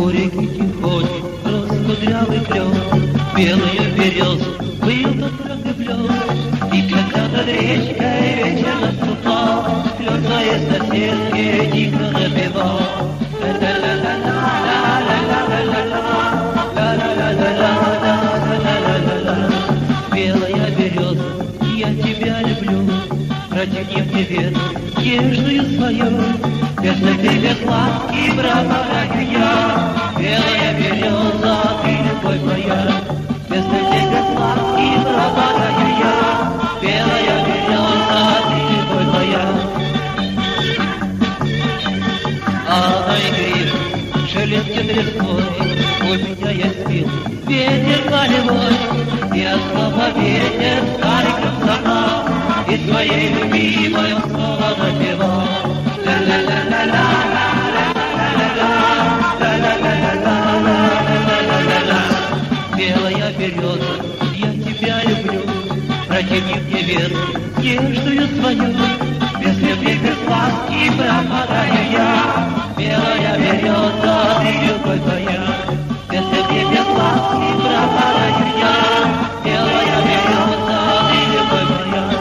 По реке тихоней рос кудрявый клен, белые березы был тот продыблен. И когда над речкой вечер наступал, клен своей соседке дико напевал. Белая береза, я тебя люблю, протяни мне ветвь нежную свою, если ты без ласки пропадаю я. Белая береза, ты любовь моя, если ты без ласки пропадаю я. Белая береза, ты любовь моя. А на игре шелестит листвой, у меня есть спин, ветер полевой. Я снова ветер, старый красота, и своей любимой он снова напевал. Белая береза, я тебя люблю, протяни мне ветвь нежную свою, если мне без ласки пропадаю я. Белая береза, ты любовь моя, если мне без ласки пропадаю я. Белая береза, ты любовь моя.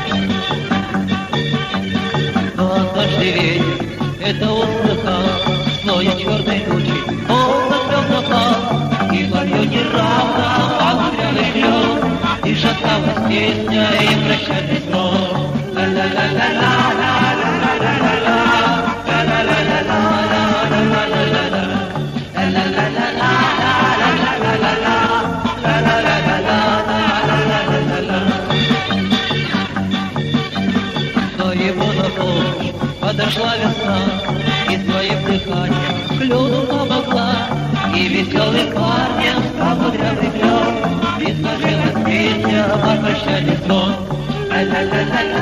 Но однажды ветер, это он слыхал, слоя черной тучи, он запел запал, и мое неравно погрялый клен, и шаталась песня, и прощальный сон. Но ему на помощь подошла весна, и своим дыханием клену помогла, и веселым парнем стал кудрявый клен, и сложилась песня, а прощальный сон.